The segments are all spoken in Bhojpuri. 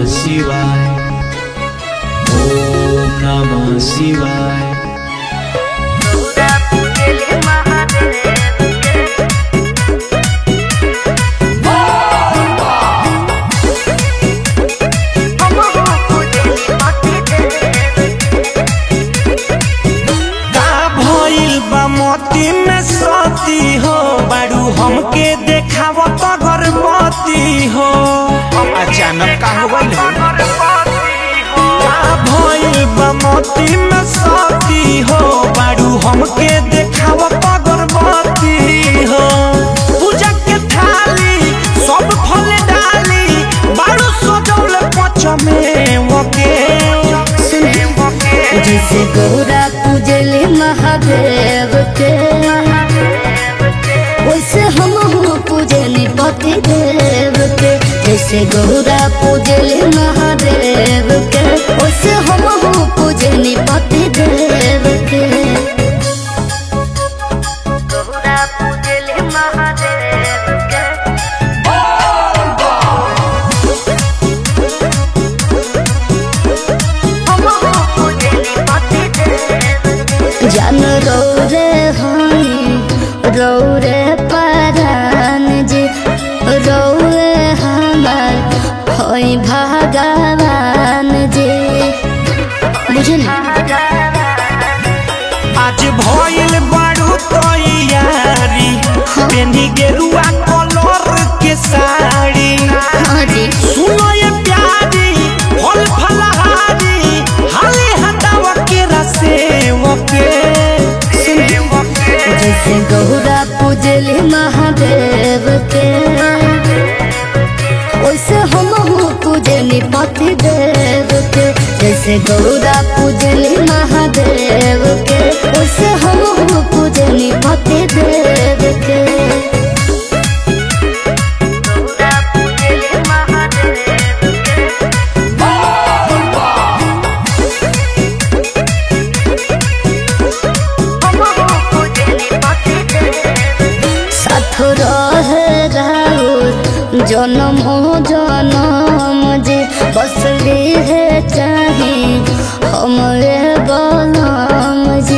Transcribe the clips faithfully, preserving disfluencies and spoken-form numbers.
शिवाय ओम नमः शिवाय। मोती में सती हो बारू हमके देखावत गर्भवती हो अचानक का हो गइल हो भइल बा मोती में सती हो बारू हमके देखावत गर्भवती हो पूजा के थाली सब फल डाली बारू सजौल पच में ओके जैसे गौरा पूजले महादेव के वैसे हम पूजनी पति देव के। जैसे गौरा पूजले महादेव के वैसे हम पूजनी पति देव के। गौरा पूजले महादेव के जान रौरे हई रौरे परान जी रौरे हमार हई भगवान जी बुझल। आज भइल बारू तैयारी पेनी गेरुआ कलर के साड़ी सुनो ये प्यारी फल फलहारी हाले हटावा के रसे ओके। जैसे गौरा पूजले महादेव के वैसे हम पूजनी पति देव के। जैसे गौरा पूजले महादेव के वैसे हम पूजनी पति देव के। जन्म हो जन्म जी बसली है चाहे हमरे बलम जी।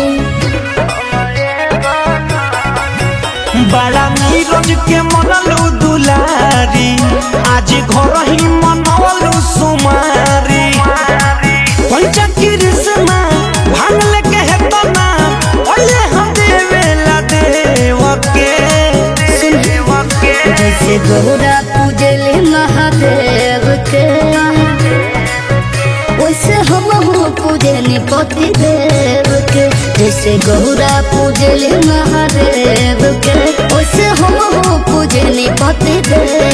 बड़ा नीरज के मनलू दुलारी आज घर ही मनलू सुमारी पंचा कृष्णा भांगले के हेतना ओले हम देवेला देव के। जैसे गौरा पूजले महादेव के वैसे हम पूजनी पति देव के। जैसे गौरा पूजले महादेव के वैसे हम पूजनी पति देव